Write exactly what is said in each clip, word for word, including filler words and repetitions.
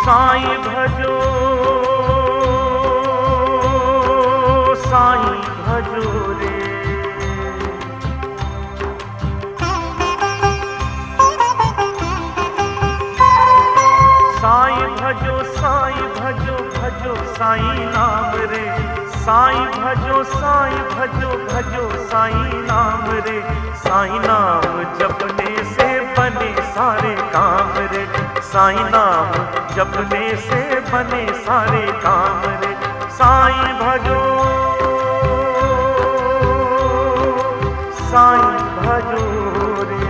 साईं भजो साईं भजो रे। साईं भजो साईं भजो भजो साईं नाम रे। साईं भजो साईं भजो भजो साईं नाम रे। साईं नाम जपने से बने सारे काम रे। साईं नाम जपने से बने सारे काम रे। साईं भजो साईं भजो रे।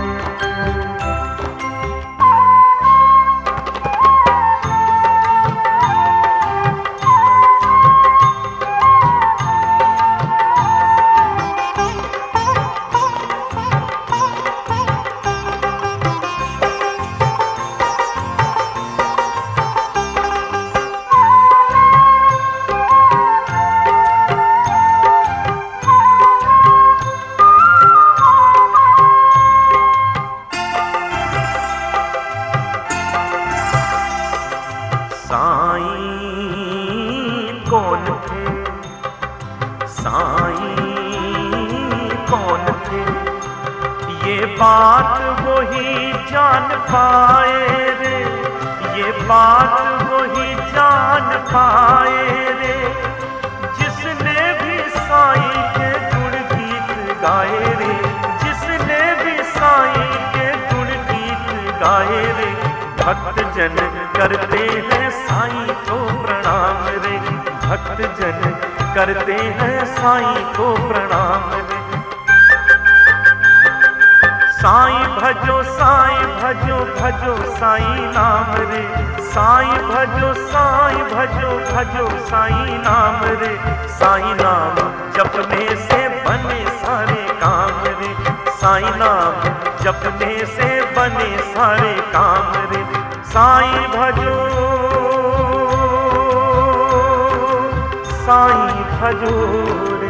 साईं कौन थे, साईं कौन थे, ये बात वही जान पाए रे। ये बात वही जान पाए रे, जिसने भी साईं के गुण गीत गाए रे। जिसने भी साईं के गुण गीत गाए रे। भक्त जन करते हैं साईं को प्रणाम रे। भक्त जन करते हैं साईं को प्रणाम रे। साईं भजो साईं भजो भजो साईं नाम रे। साईं भजो साईं भजो भजो साईं नाम रे। साईं नाम जपने से बने सारे काम रे। साईं नाम जपने से बने सारे काम रे। साईं भजो साईं भजो रे।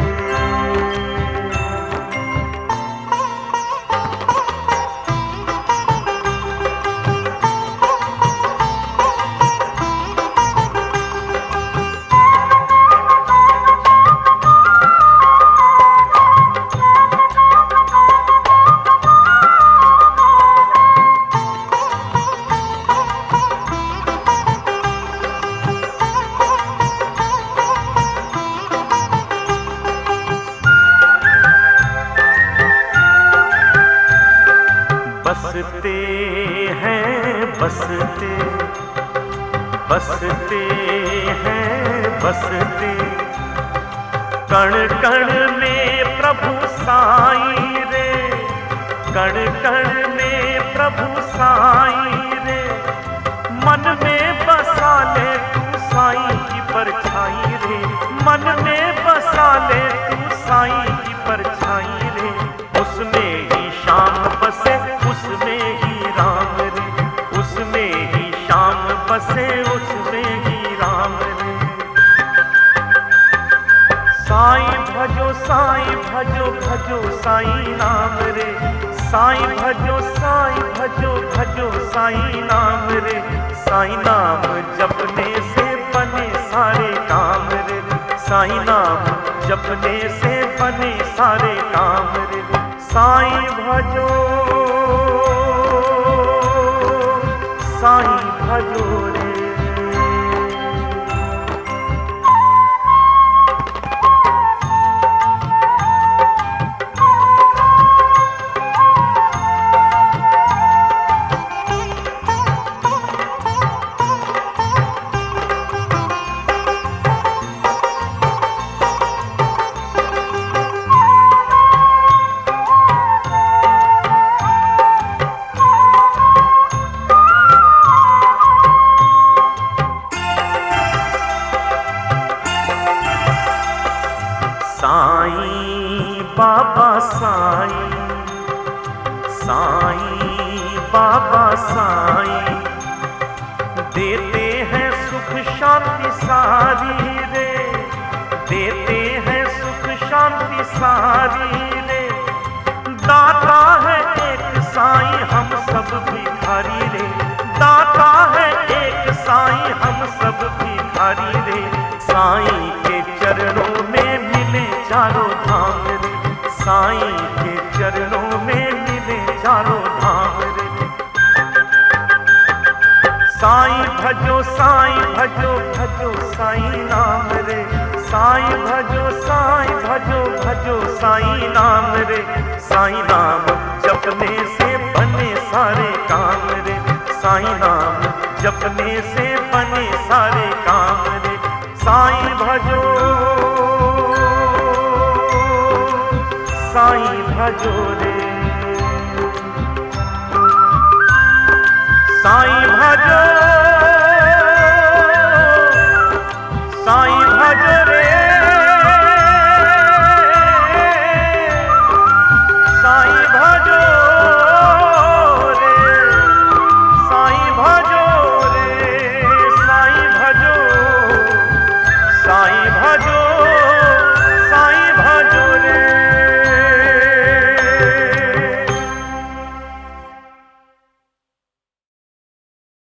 बसते हैं बसते बसते हैं बसते कण कण में प्रभु साईं रे। कण कण में प्रभु साईं रे। मन में बसा ले तू साईं की परछाई रे। मन में बसा ले तू साईं की परछाई रे। उसमें ही शाम बसे उसमें ही राम रे। उसमें ही शाम बसे उसमें ही राम रे। साईं भजो साईं भजो भजो साईं नाम रे। साईं भजो साईं भजो भजो साईं नाम रे। साईं नाम जपने से बने सारे काम रे। साईं नाम जपने से बने सारे काम रे। साईं भजो साईं भजो रे। साईं बाबा साईं साईं बाबा साईं देते हैं सुख शांति सारी रे। देते हैं सुख शांति सारी रे। दाता है एक साईं हम सब भिखारी रे। दाता है एक साईं भजो साईं भजो भजो साईं नाम रे, साईं भजो साईं भजो भजो साईं नाम रे। साईं नाम जपने से बने सारे काम रे, साईं नाम जपने से बने सारे काम रे। साईं भजो साईं भजो रे, साईं भजो साईं